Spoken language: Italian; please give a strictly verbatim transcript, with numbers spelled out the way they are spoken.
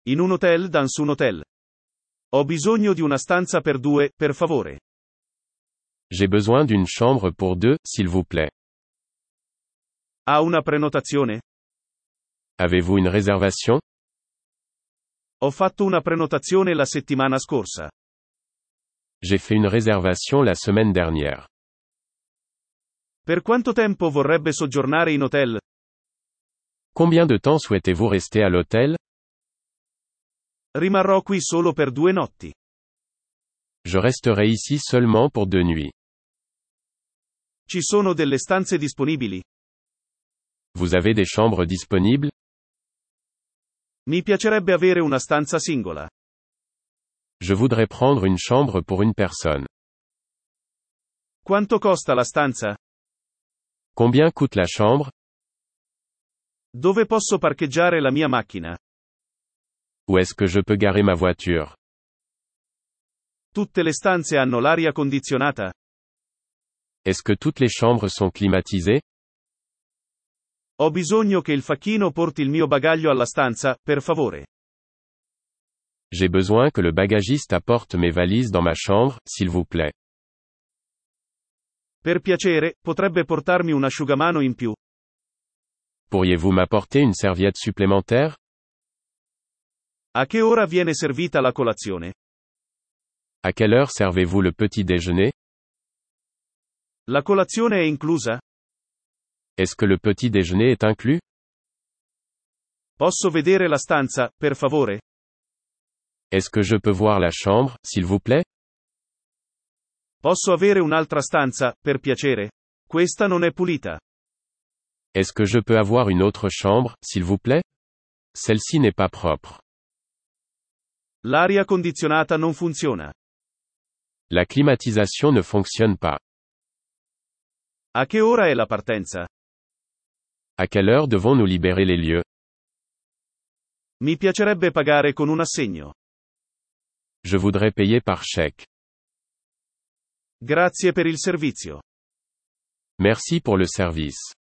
In un hotel dans un hotel. Ho bisogno di una stanza per due, per favore. J'ai besoin d'une chambre pour deux, s'il vous plaît. Ha una prenotazione? Avez-vous une réservation? Ho fatto una prenotazione la settimana scorsa. J'ai fait une réservation la semaine dernière. Per quanto tempo vorrebbe soggiornare in hotel? Combien de temps souhaitez-vous rester à l'hôtel? Rimarrò qui solo per due notti. Je resterai ici seulement pour deux nuits. Ci sono delle stanze disponibili? Vous avez des chambres disponibles? Mi piacerebbe avere una stanza singola. Je voudrais prendre une chambre pour une personne. Quanto costa la stanza? Combien coûte la chambre? Dove posso parcheggiare la mia macchina? Où est-ce que je peux garer ma voiture? Tutte le stanze hanno l'aria condizionata? Est-ce que toutes les chambres sont climatisées? Ho bisogno che il facchino porti il mio bagaglio alla stanza, per favore. J'ai besoin que le bagagiste apporte mes valises dans ma chambre, s'il vous plaît. Per piacere, potrebbe portarmi un asciugamano in più. Pourriez-vous m'apporter une serviette supplémentaire? A che ora viene servita la colazione? À quelle heure servez-vous le petit déjeuner? La colazione è inclusa? Est-ce que le petit déjeuner est inclus? Posso vedere la stanza, per favore? Est-ce que je peux voir la chambre, s'il vous plaît? Posso avere un'altra stanza, per piacere? Questa non è pulita. Est-ce que je peux avoir une autre chambre, s'il vous plaît? Celle-ci n'est pas propre. L'aria condizionata non funziona. La climatisation ne fonctionne pas. A che ora è la partenza? À quelle heure devons-nous libérer les lieux? Mi piacerebbe pagare con un assegno. Je voudrais payer par chèque. Grazie per il servizio. Merci pour le service.